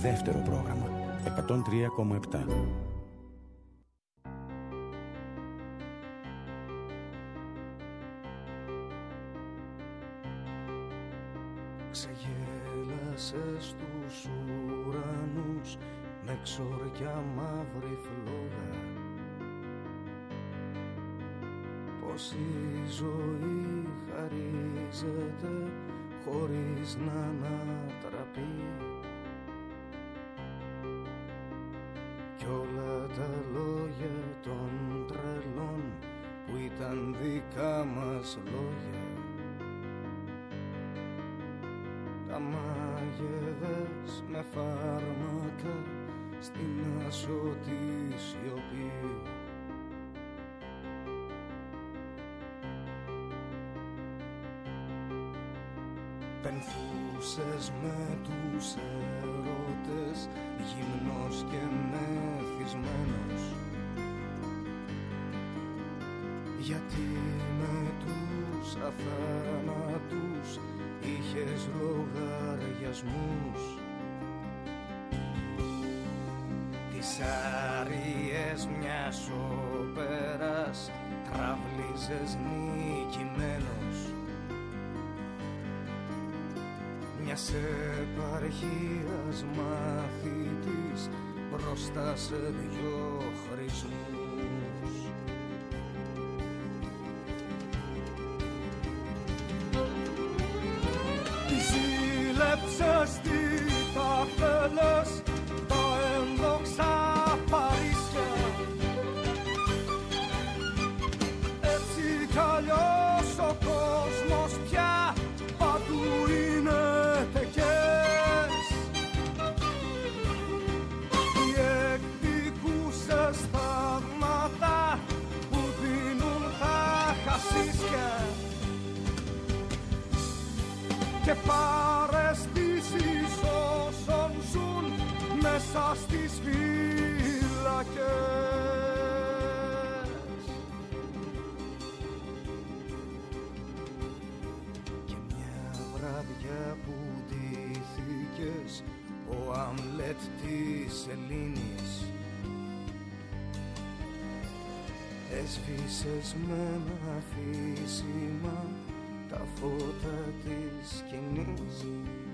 δεύτερο πρόγραμμα 103,7. Ξεγέλασες στους ουρανούς με ξοριά μαύρη φλόγα. Πως η ζωή χαρίζεται χωρίς να ανατραπεί, κι όλα τα λόγια των τρελών που ήταν δικά μας λόγια τα μάγευες με φάρμακα στην ασωτή σιωπή. Πενθούσες με τους ερώτες, γυμνός και μεθυσμένος, γιατί με τους αθάνατους είχες λογαριασμούς. Τις άριες μιας όπερας τραυλίζες νικημένος, μιας επαρχίας μαθητής μπροστά σε δυο χρησμούς. Τι ζήλεψες, τι τα θέλες, τα ένδοξα Παρίσια, έτσι κι αλλιώς ο κόσμος πια παντού είναι τεκές. Οι εκδικούσες θαύματα που δίνουν τα χασίσια και παραισθήσεις όσων ζουν μέσα στις φύλακες. Και μια βράδια που ντύθηκες ο Αμλέτ της Ελλήνης, έσβησες με ένα αφήσιμα τα φώτα της σκηνής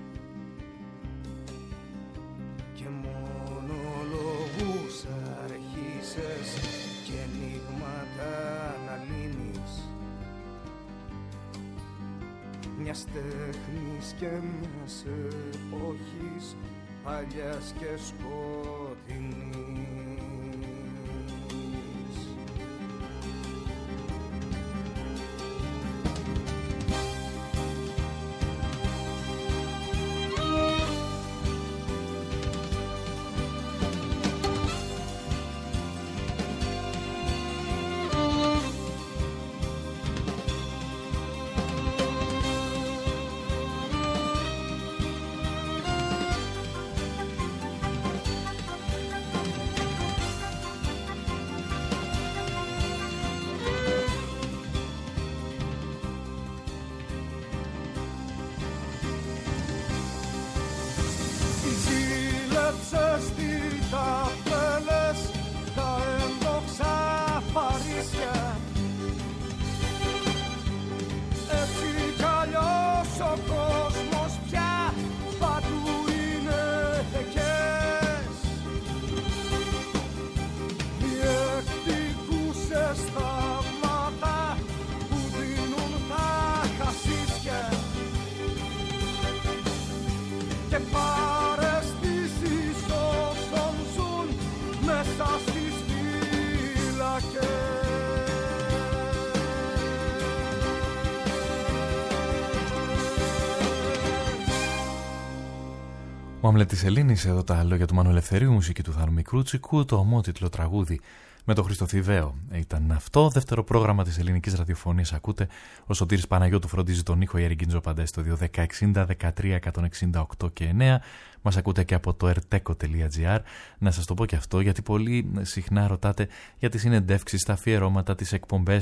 και μονολογούς αρχίσες και ενίγματα να λύνεις, μιας τέχνης και μιας εποχής παλιάς και σκοτεινής. Ο Αμλέτ της Ελλήνης, εδώ τα λόγια του Μάνου Ελευθερίου, μουσική του Θάνου Μικρούτσικου, το ομότιτλο τραγούδι με τον Χρήστο Θηβαίο ήταν αυτό. Δεύτερο πρόγραμμα της ελληνικής ραδιοφωνίας ακούτε. Ο Σωτήρης Παναγιώτου φροντίζει τον ήχο, η Ερικίντζο Παντέ στο 21060 13 168 και 9. Μας ακούτε και από το erteco.gr. Να σας το πω και αυτό, γιατί πολύ συχνά ρωτάτε για τις συνεντεύξεις, τα αφιερώματα, τις εκπομπές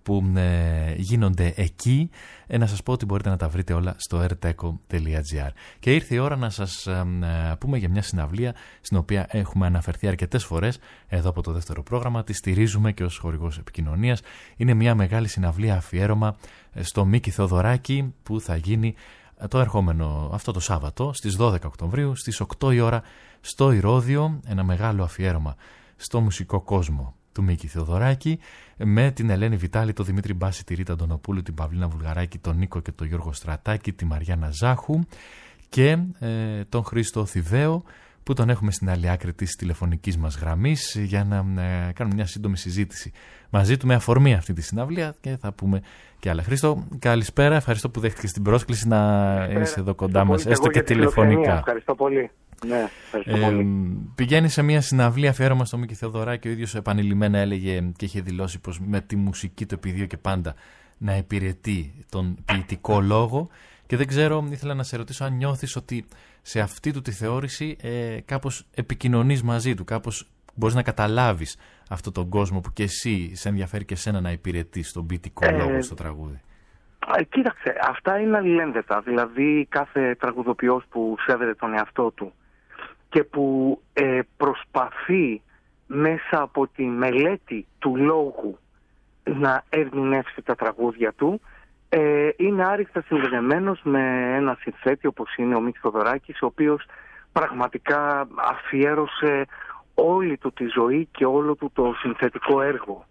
που γίνονται εκεί. Να σας πω ότι μπορείτε να τα βρείτε όλα στο rteco.gr. Και ήρθε η ώρα να σας πούμε για μια συναυλία στην οποία έχουμε αναφερθεί αρκετές φορές εδώ από το δεύτερο πρόγραμμα. Τη στηρίζουμε και ως χορηγός επικοινωνίας. Είναι μια μεγάλη συναυλία αφιέρωμα στο Μίκη Θεοδωράκη που θα γίνει το ερχόμενο αυτό το Σάββατο στις 12 Οκτωβρίου στις 8 η ώρα στο Ηρώδειο. Ένα μεγάλο αφιέρωμα στο μουσικό κόσμο του Μίκη Θεοδωράκη με την Ελένη Βιτάλη, τον Δημήτρη Μπάση, τη Ρίτα Αντωνοπούλου, την Παυλίνα Βουλγαράκη, τον Νίκο και τον Γιώργο Στρατάκη, τη Μαριάννα Ζάχου και τον Χρήστο Θηβαίο που τον έχουμε στην άλλη άκρη της τηλεφωνικής μας γραμμής για να κάνουμε μια σύντομη συζήτηση μαζί του με αφορμή αυτή τη συναυλία και θα πούμε και άλλα. Χρήστο, καλησπέρα, ευχαριστώ που δέχτηκες την πρόσκληση να είσαι εδώ κοντά μας, έστω και τηλεφωνικά. Ευχαριστώ πολύ. Ναι, πηγαίνει σε μια συναυλία αφιέρωμα στο Μίκη Θεοδωράκη. Ο ίδιος επανειλημμένα έλεγε και είχε δηλώσει πως με τη μουσική το επιδίωκε πάντα να υπηρετεί τον ποιητικό λόγο. Και δεν ξέρω, ήθελα να σε ρωτήσω αν νιώθεις ότι σε αυτή του τη θεώρηση κάπως επικοινωνείς μαζί του, κάπως μπορείς να καταλάβεις αυτόν τον κόσμο που και εσύ σε ενδιαφέρει και εσένα να υπηρετείς τον ποιητικό λόγο στο τραγούδι. Κοίταξε, αυτά είναι αλληλένδετα. Δηλαδή κάθε τραγουδοποιός που σέβεται τον εαυτό του και που προσπαθεί μέσα από τη μελέτη του λόγου να ερμηνεύσει τα τραγούδια του είναι άρρηκτα συνδεδεμένος με ένα συνθέτη όπως είναι ο Μίκης Θεοδωράκης, ο οποίος πραγματικά αφιέρωσε όλη του τη ζωή και όλο του το συνθετικό έργο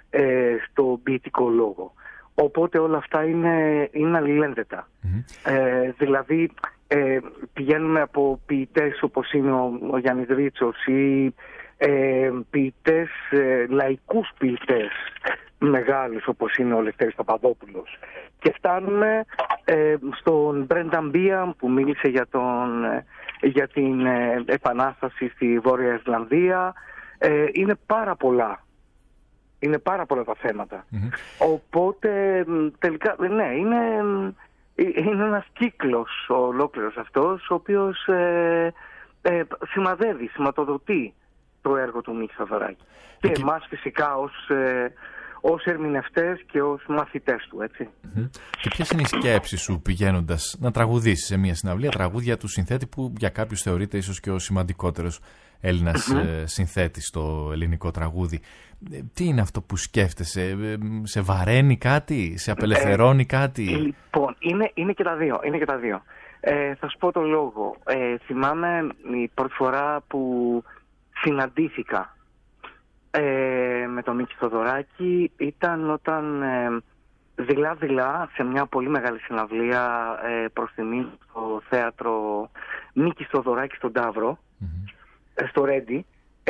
στο ποιητικό λόγο. Οπότε όλα αυτά είναι αλληλένδετα. Δηλαδή πηγαίνουμε από ποιητές όπως είναι ο Γιάννης Ρίτσος ή ποιητές, λαϊκούς ποιητές μεγάλους όπως είναι ο Λευτέρης Παπαδόπουλος και φτάνουμε στον Μπρένταν Μπίαμ που μίλησε για την επανάσταση στη Βόρεια Ιρλανδία. Είναι πάρα πολλά. Είναι πάρα πολλά τα θέματα. Οπότε τελικά ναι, είναι ένας κύκλος ολόκληρος αυτός ο οποίος σηματοδοτεί το έργο του Μίκη Θεοδωράκη. Και εμάς φυσικά ως ερμηνευτές και ως μαθητές του, έτσι. Και ποιες είναι οι σκέψεις σου πηγαίνοντας να τραγουδήσεις σε μια συναυλία τραγούδια του συνθέτη που για κάποιους θεωρείται ίσως και ο σημαντικότερος Έλληνας συνθέτης στο ελληνικό τραγούδι? Τι είναι αυτό που σκέφτεσαι, σε βαραίνει κάτι, σε απελευθερώνει κάτι? Λοιπόν, είναι και τα δύο. Θα σου πω το λόγο. Θυμάμαι η πρώτη φορά που συναντήθηκα με τον Μίκη Θεοδωράκη ήταν όταν δειλά-δειλά σε μια πολύ μεγάλη συναυλία προς τιμή στο θέατρο Μίκη Θεοδωράκη στον Ταύρο, στο Ρέντι,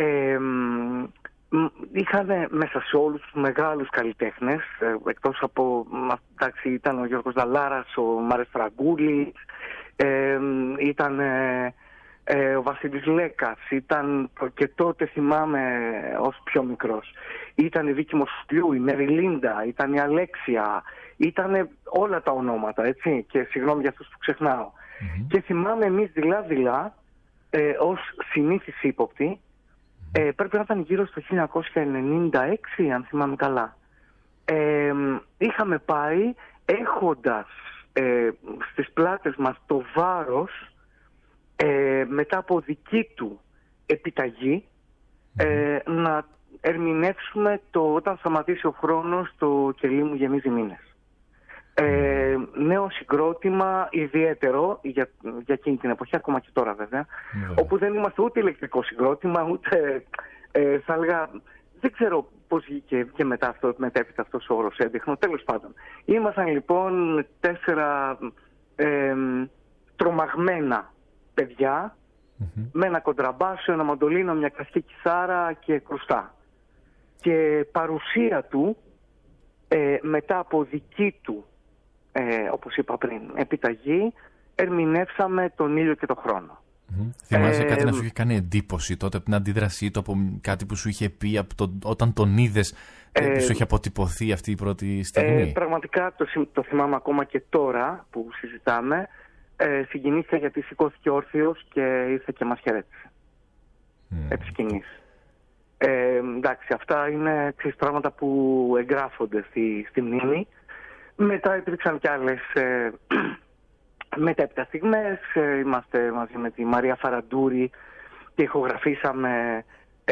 είχαν μέσα σε όλους τους μεγάλους καλλιτέχνες, εκτός από, εντάξει, ήταν ο Γιώργος Δαλάρας, ο Μάρες Φραγκούλης, ήταν ο Βασίλης Λέκας, ήταν και τότε θυμάμαι ως πιο μικρός, ήταν η Βίκη Μοσουλιού, η Μεριλίντα, ήταν η Αλέξια, ήταν όλα τα ονόματα, έτσι, και συγγνώμη για αυτούς που ξεχνάω. Και θυμάμαι εμείς δειλά-δειλά ως συνήθις ύποπτοι, πρέπει να ήταν γύρω στο 1996 αν θυμάμαι καλά, είχαμε πάει έχοντας στις πλάτες μας το βάρος μετά από δική του επιταγή να ερμηνεύσουμε το «Όταν σταματήσει ο χρόνος, το κελί μου γεμίζει μήνες». Νέο συγκρότημα, ιδιαίτερο για εκείνη την εποχή, ακόμα και τώρα βέβαια, όπου δεν είμαστε ούτε ηλεκτρικό συγκρότημα, ούτε θα έλεγα, δεν ξέρω πώς βγήκε και μετέπειτα αυτός ο όρος έντεχνο, τέλος πάντων. Ήμασταν λοιπόν 4 τρομαγμένα παιδιά με ένα κοντραμπάσιο, ένα μαντολίνο, μια κλασική κιθάρα και κρουστά. Και παρουσία του μετά από δική του, όπως είπα πριν, επιταγή, ερμηνεύσαμε τον ήλιο και τον χρόνο. Θυμάσαι κάτι να σου είχε κάνει εντύπωση τότε από την αντίδρασή του, από κάτι που σου είχε πει όταν τον είδες, που σου είχε αποτυπωθεί αυτή η πρώτη στιγμή? Πραγματικά το θυμάμαι ακόμα και τώρα που συζητάμε. Συγκινήθηκα γιατί σηκώθηκε όρθιος και ήρθε και μας χαιρέτησε επί σκηνής. Εντάξει, αυτά είναι πράγματα που εγγράφονται στη μνήμη. Μετά υπήρξαν κι άλλες μετέπειτα στιγμές. Είμαστε μαζί με τη Μαρία Φαραντούρη και ηχογραφήσαμε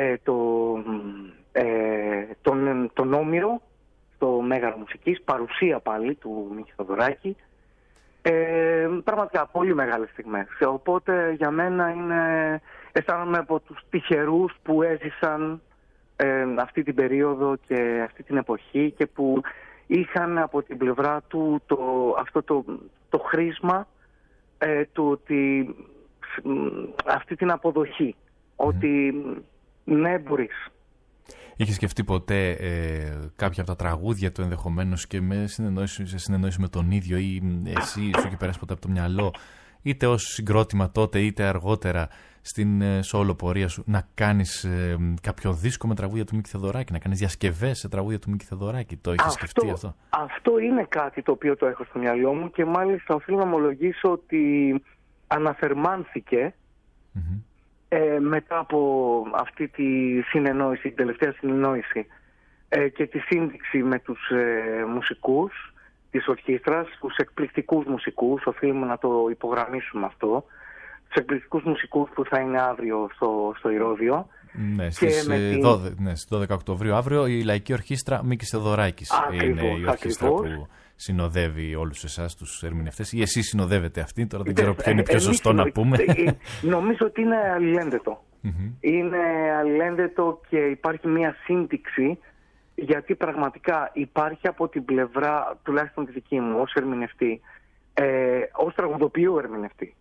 τον Όμηρο στο Μέγαρο Μουσικής, παρουσία πάλι του Μίκη Θοδωράκη. Πραγματικά πολύ μεγάλες στιγμές. Οπότε για μένα αισθάνομαι από τους τυχερούς που έζησαν αυτή την περίοδο και αυτή την εποχή και που είχαν από την πλευρά του αυτό το χρήσμα του ότι αυτή την αποδοχή ότι ναι, μπορείς. Είχε σκεφτεί ποτέ κάποια από τα τραγούδια του ενδεχομένως και σε συνεννόηση με τον ίδιο ή εσύ σου είχε περάσει ποτέ από το μυαλό, είτε ως συγκρότημα τότε είτε αργότερα στην solo πορεία σου, να κάνεις κάποιο δίσκο με τραγούδια του Μίκη Θεοδωράκη, να κάνεις διασκευές σε τραγούδια του Μίκη Θεοδωράκη? Το έχεις σκεφτεί αυτό? Αυτό είναι κάτι το οποίο το έχω στο μυαλό μου και μάλιστα οφείλω να ομολογήσω ότι αναθερμάνθηκε μετά από αυτή τη συνεννόηση, την τελευταία συνεννόηση και τη σύνδεξη με τους μουσικούς της ορχήστρας, τους εκπληκτικούς μουσικούς, οφείλουμε να το υπογραμμίσουμε αυτό, τους εκπληκτικούς μουσικούς που θα είναι αύριο στο Ηρώδειο. Ναι, στις 12 Οκτωβρίου αύριο η Λαϊκή Ορχήστρα Μίκης Θεοδωράκης είναι η ορχήστρα που συνοδεύει όλους εσάς τους ερμηνευτές, ή εσείς συνοδεύετε αυτή, τώρα δεν ξέρω ποιο είναι πιο σωστό να πούμε. Νομίζω ότι είναι αλληλένδετο. Είναι αλληλένδετο και υπάρχει μια σύνδεξη, γιατί πραγματικά υπάρχει από την πλευρά, τουλάχιστον τη δική μου, ως ερμηνευτή, ως τραγουδοποιού ερμηνευτή,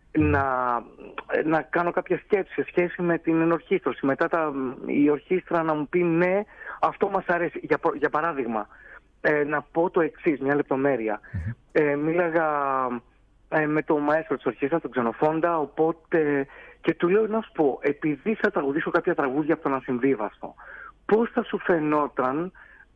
να κάνω κάποια σκέψη σε σχέση με την ενορχήστρωση. Μετά η ορχήστρα να μου πει ναι, αυτό μας αρέσει. Για παράδειγμα, να πω το εξής, μια λεπτομέρεια. Μίλαγα με τον μαέστρο της ορχήστρας, τον Ξενοφόντα, οπότε και του λέω να σου πω, επειδή θα τραγουδήσω κάποια τραγούδια από τον Ασυμβίβαστο, πώς θα σου φαινόταν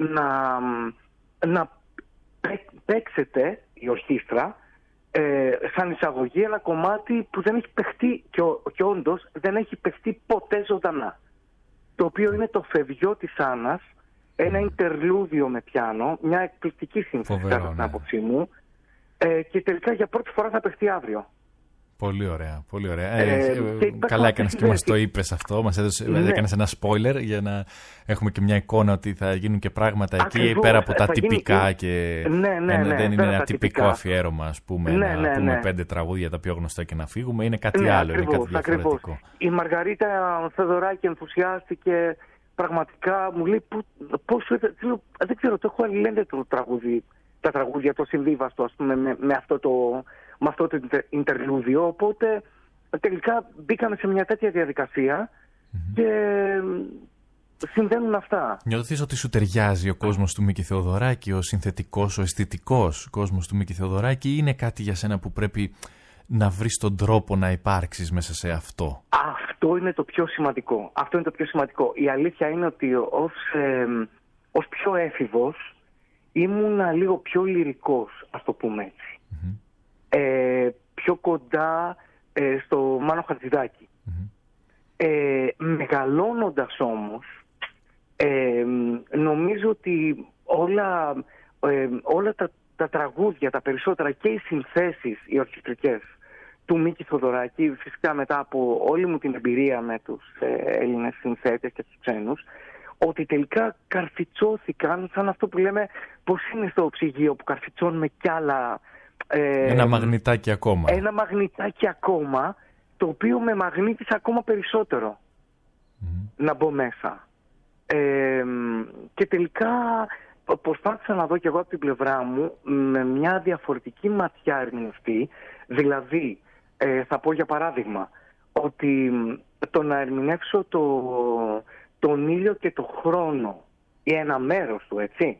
να παίξετε η ορχήστρα σαν εισαγωγή ένα κομμάτι που δεν έχει παιχτεί και όντως δεν έχει παιχτεί ποτέ ζωντανά, το οποίο είναι το Φευγιό της Άννας, ένα interlúdio με πιάνο, μια εκπληκτική σύνθεση κατά την άποψή μου, και τελικά για πρώτη φορά θα παιχτεί αύριο. Πολύ ωραία, πολύ ωραία. Καλά έκανες και μας το είπες αυτό, μας έκανες ένα spoiler για να έχουμε και μια εικόνα ότι θα γίνουν και πράγματα εκεί πέρα από τα τυπικά και δεν είναι ένα τυπικό αφιέρωμα, ας πούμε, να πούμε 5 τραγούδια τα πιο γνωστά και να φύγουμε, είναι κάτι άλλο, είναι κάτι διαφορετικό. Η Μαργαρίτα Θεοδωράκη ενθουσιάστηκε, πραγματικά μου λέει δεν ξέρω, το έχω αλληλένδετο τραγούδι, τα τραγούδια, το Συμβίβαστο, ας πούμε, με αυτό το interlúdio, οπότε τελικά μπήκαμε σε μια τέτοια διαδικασία και συμβαίνουν αυτά. Νιώθεις ότι σου ταιριάζει ο κόσμος του Μίκη Θεοδωράκη, ο συνθετικός, ο αισθητικός κόσμος του Μίκη Θεοδωράκη, ή είναι κάτι για σένα που πρέπει να βρεις τον τρόπο να υπάρξεις μέσα σε αυτό? Αυτό είναι το πιο σημαντικό. Η αλήθεια είναι ότι ως πιο έφηβος ήμουνα λίγο πιο λυρικός, ας το πούμε έτσι. Πιο κοντά στο Μάνο Χατζηδάκη. Μεγαλώνοντας όμως, νομίζω ότι όλα τα τραγούδια, τα περισσότερα, και οι συνθέσεις, οι ορχιστρικές του Μίκη Θοδωράκη, φυσικά μετά από όλη μου την εμπειρία με τους Έλληνες συνθέτες και τους ξένους, ότι τελικά καρφιτσώθηκαν, σαν αυτό που λέμε, πως είναι στο ψυγείο που καρφιτσώνουμε κι άλλα. Ένα μαγνητάκι ακόμα. Ένα μαγνητάκι ακόμα, το οποίο με μαγνήτησε ακόμα περισσότερο να μπω μέσα. Και τελικά προσπάθησα να δω κι εγώ από την πλευρά μου με μια διαφορετική ματιά ερμηνευτή. Δηλαδή, θα πω για παράδειγμα, ότι το να ερμηνεύσω τον ήλιο και το χρόνο ή ένα μέρος του, έτσι,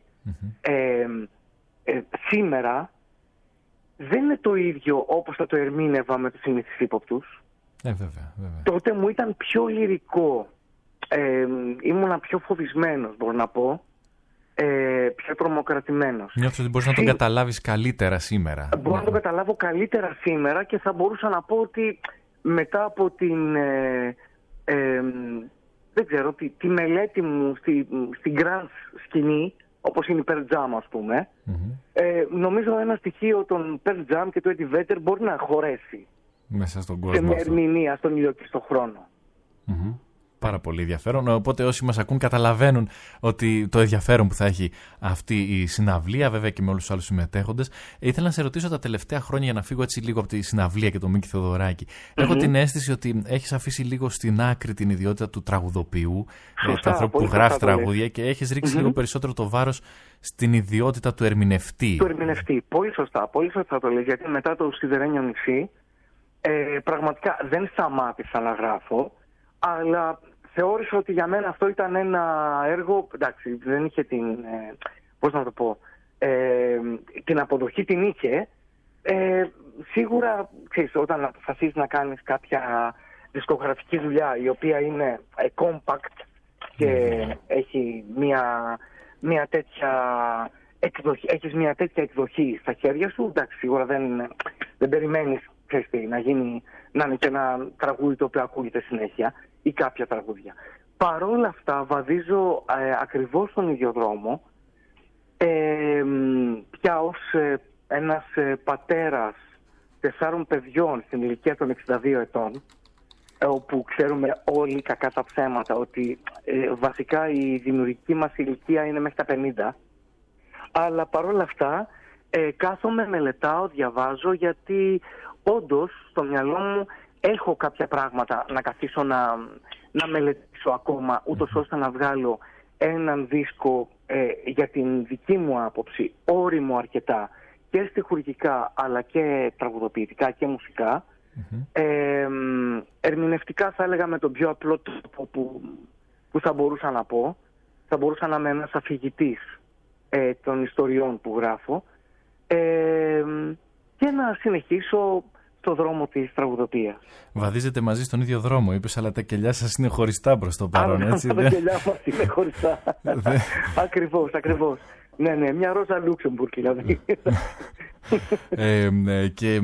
σήμερα δεν είναι το ίδιο όπως θα το ερμήνευα με τους συνήθεις ύποπτους. Βέβαια. Τότε μου ήταν πιο λυρικό, ήμουνα πιο φοβισμένος, μπορώ να πω, πιο τρομοκρατημένος. Νιώθω ότι μπορείς να τον καταλάβεις καλύτερα σήμερα. Μπορώ να τον καταλάβω καλύτερα σήμερα και θα μπορούσα να πω ότι μετά από την δεν ξέρω, τη μελέτη μου στην grand σκηνή, όπως είναι η Pearl Jam, ας πούμε, νομίζω ένα στοιχείο των Pearl Jam και του Eddie Vedder μπορεί να χωρέσει μέσα στον κόσμο. Σε μια ερμηνεία, στον ηλιοκριστό χρόνο. Πάρα πολύ ενδιαφέρον. Οπότε όσοι μας ακούν καταλαβαίνουν ότι το ενδιαφέρον που θα έχει αυτή η συναυλία, βέβαια και με όλους τους άλλους συμμετέχοντες. Ήθελα να σε ρωτήσω τα τελευταία χρόνια, για να φύγω έτσι λίγο από τη συναυλία και τον Μίκη Θεοδωράκη. Έχω την αίσθηση ότι έχεις αφήσει λίγο στην άκρη την ιδιότητα του τραγουδοποιού, του ανθρώπου που γράφει τραγούδια, και έχεις ρίξει λίγο περισσότερο το βάρος στην ιδιότητα του ερμηνευτή. Του ερμηνευτή. Πολύ σωστά το λες, γιατί μετά το Σιδερένιο νησί πραγματικά δεν σταμάτησα να γράφω, αλλά θεώρησα ότι για μένα αυτό ήταν ένα έργο, εντάξει, δεν είχε την, πώς να το πω, την αποδοχή την είχε. Σίγουρα, ξέρεις, όταν αποφασίζεις να κάνεις κάποια δισκογραφική δουλειά η οποία είναι compact και έχει μια τέτοια εκδοχή, έχεις μια τέτοια εκδοχή στα χέρια σου, εντάξει, σίγουρα δεν περιμένεις, ξέρεις, να είναι και ένα τραγούδι το οποίο ακούγεται συνέχεια ή κάποια τραγούδια. Παρόλα αυτά βαδίζω ακριβώς στον ίδιο δρόμο, πια ως ένας πατέρας 4 παιδιών στην ηλικία των 62 ετών, όπου ξέρουμε όλοι, κακά τα ψέματα, ότι βασικά η δημιουργική μας ηλικία είναι μέχρι τα 50. Αλλά παρόλα αυτά κάθομαι, μελετάω, διαβάζω, γιατί όντως στο μυαλό μου έχω κάποια πράγματα να καθίσω να μελετήσω ακόμα, ούτως ώστε να βγάλω έναν δίσκο για την δική μου άποψη, όριμο αρκετά και στιχουργικά αλλά και τραγουδοποιητικά και μουσικά. Ερμηνευτικά θα έλεγα με τον πιο απλό τρόπο που θα μπορούσα να πω. Θα μπορούσα να είμαι ένας αφηγητής των ιστοριών που γράφω και να συνεχίσω στο δρόμο της τραγουδοποιίας. Βαδίζετε μαζί στον ίδιο δρόμο, είπες, αλλά τα κελιά σας είναι χωριστά προς το παρόν, έτσι? Τα κελιά μας είναι χωριστά. Ακριβώς. Ναι, μια Ρόζα Λούξεμπουργκ δηλαδή. Και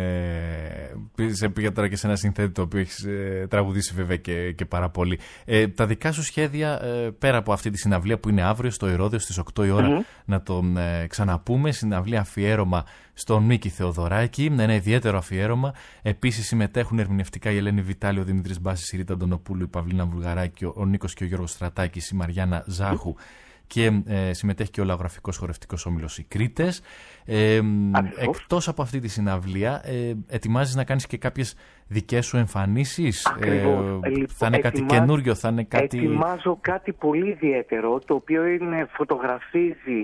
πήγα τώρα και σε ένα συνθέτη το οποίο έχεις τραγουδήσει βέβαια και πάρα πολύ. Τα δικά σου σχέδια, πέρα από αυτή τη συναυλία που είναι αύριο στο Ηρώδειο στις 8 η ώρα, να το ξαναπούμε, συναυλία αφιέρωμα στον Μίκη Θεοδωράκη, ένα ιδιαίτερο αφιέρωμα. Επίσης συμμετέχουν ερμηνευτικά η Ελένη Βιτάλη, ο Δημήτρης Μπάσης, η Ρίτα Αντωνοπούλου, η Παυλίνα Βουλγαράκη, ο Νίκος και ο Γιώργος Στρατάκης, η Μαριάννα Ζάχου, και συμμετέχει και ο λαογραφικός χορευτικός όμιλος οι Κρήτες. Εκτός από αυτή τη συναυλία, ετοιμάζεις να κάνεις και κάποιες δικές σου εμφανίσεις? Θα είναι κάτι καινούριο, θα είναι κάτι... Ετοιμάζω κάτι πολύ ιδιαίτερο, το οποίο φωτογραφίζει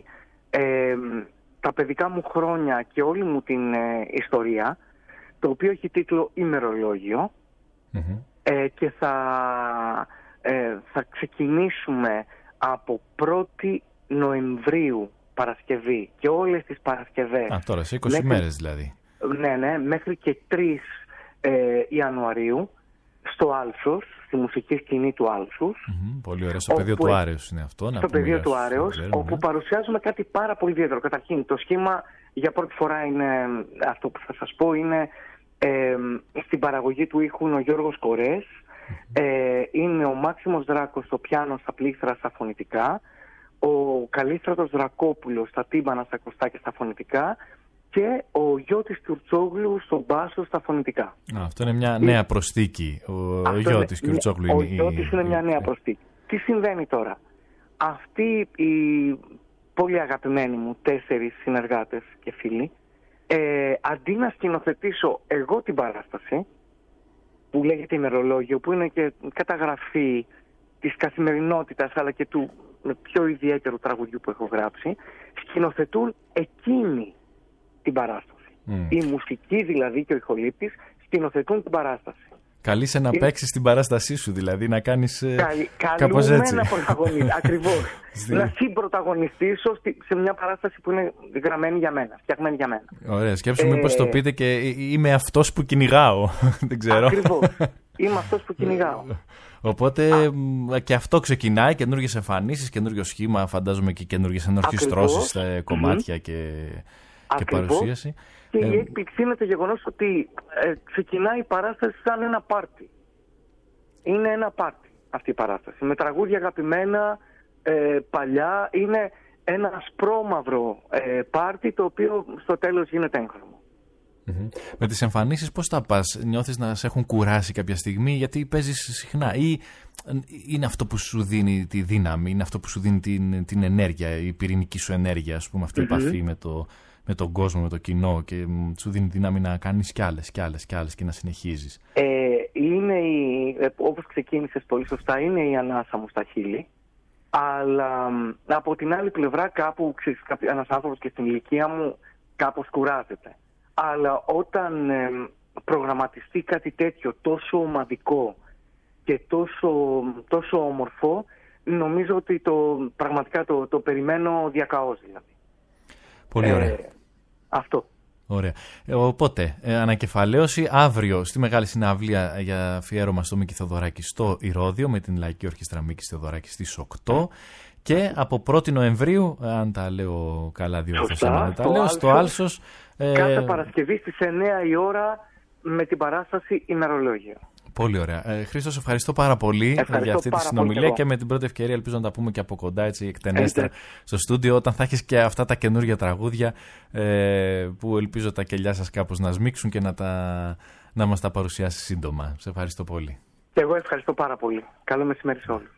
τα παιδικά μου χρόνια και όλη μου την ιστορία, το οποίο έχει τίτλο «Ημερολόγιο», και θα ξεκινήσουμε από 1η Νοεμβρίου Παρασκευή και όλες τις Παρασκευές. Τώρα σε 20 μέρες δηλαδή. Ναι, μέχρι και 3 Ιανουαρίου στο Άλσος, στη μουσική σκηνή του Άλσους. Πολύ ωραία, στο πεδίο του Άρεως είναι αυτό. Στο πεδίο του Άρεως, όπου παρουσιάζουμε κάτι πάρα πολύ ιδιαίτερο. Καταρχήν, το σχήμα για πρώτη φορά είναι, αυτό που θα σας πω, είναι στην παραγωγή του ήχου ο Γιώργος Κορές. Είναι ο Μάξιμος Δράκος στο πιάνο, στα πλήκτρα, στα φωνητικά, ο Καλίστρατος Δρακόπουλος στα τύμπανα, στα ακουστά και στα φωνητικά, και ο Γιώτης Κιουρτσόγλου στο μπάσο, στα φωνητικά. Αυτό είναι μια νέα προσθήκη. Ο Γιώτης Κιουρτσόγλου είναι. Ο Γιώτης είναι μια νέα προσθήκη. Τι συμβαίνει τώρα? Αυτοί οι πολύ αγαπημένοι μου 4 συνεργάτες και φίλοι, αντί να σκηνοθετήσω εγώ την παράσταση, που λέγεται ημερολόγιο, που είναι και καταγραφή της καθημερινότητας αλλά και του πιο ιδιαίτερου τραγουδιού που έχω γράψει, σκηνοθετούν εκείνη την παράσταση. Η μουσική δηλαδή και ο ηχολήπτης σκηνοθετούν την παράσταση. Καλείσαι να παίξεις την παράστασή σου, δηλαδή να κάνεις κάπως έτσι. Να πρωταγωνιστήσω, ακριβώς. Να συμπρωταγωνιστήσω σε μια παράσταση που είναι γραμμένη για μένα, φτιαγμένη για μένα. Ωραία, σκέψου μήπως το πείτε και είμαι αυτός που κυνηγάω. Δεν ξέρω. Ακριβώς. Είμαι αυτός που κυνηγάω. Οπότε και αυτό ξεκινάει, καινούργιες εμφανίσεις, καινούργιο σχήμα, φαντάζομαι και καινούργιες ενορχιστρώσεις στα κομμάτια και παρουσίαση. Και η έκπληξη είναι το γεγονός ότι ξεκινάει η παράσταση σαν ένα πάρτι. Είναι ένα πάρτι. αυτή η παράσταση. Με τραγούδια αγαπημένα παλιά. Είναι ένα ασπρόμαυρο πάρτι, το οποίο στο τέλος γίνεται έγχρωμο. Με τις εμφανίσεις πώς τα πας? Νιώθεις να σε έχουν κουράσει κάποια στιγμή, γιατί παίζεις συχνά, ή είναι αυτό που σου δίνει τη δύναμη, είναι αυτό που σου δίνει την ενέργεια, η πυρηνική σου ενέργεια, ας πούμε, αυτή η επαφή με τον κόσμο, με το κοινό, και σου δίνει δύναμη να κάνεις κι άλλες και να συνεχίζεις? Είναι όπως ξεκίνησες πολύ σωστά, είναι η ανάσα μου στα χείλη, αλλά από την άλλη πλευρά κάπου, ξέρεις, ένας άνθρωπος και στην ηλικία μου κάπως κουράζεται. Αλλά όταν προγραμματιστεί κάτι τέτοιο τόσο ομαδικό και τόσο όμορφο, νομίζω ότι πραγματικά το περιμένω διακαώς, δηλαδή. Πολύ ωραία. Αυτό. Ωραία. Οπότε, ανακεφαλαίωση αύριο στη μεγάλη συναυλία για αφιέρωμα στο Μίκη Θεοδωράκη στο Ηρώδειο, με την Λαϊκή Ορχήστρα Μίκης Θεοδωράκη στις 8. Και από 1η Νοεμβρίου, αν τα λέω καλά, στο Άλσος. Κάθε Παρασκευή στις 9 η ώρα με την παράσταση Ημερολόγιο. Πολύ ωραία. Χρήστο, ευχαριστώ πάρα πολύ για αυτή τη συνομιλία, και με την πρώτη ευκαιρία ελπίζω να τα πούμε και από κοντά, έτσι εκτενέστερα στο στούντιο, όταν θα έχεις και αυτά τα καινούργια τραγούδια που ελπίζω τα κελιά σας κάπως να σμίξουν και να μας τα παρουσιάσει σύντομα. Σε ευχαριστώ πολύ. Και εγώ ευχαριστώ πάρα πολύ. Καλό μεσημέρι σε όλους.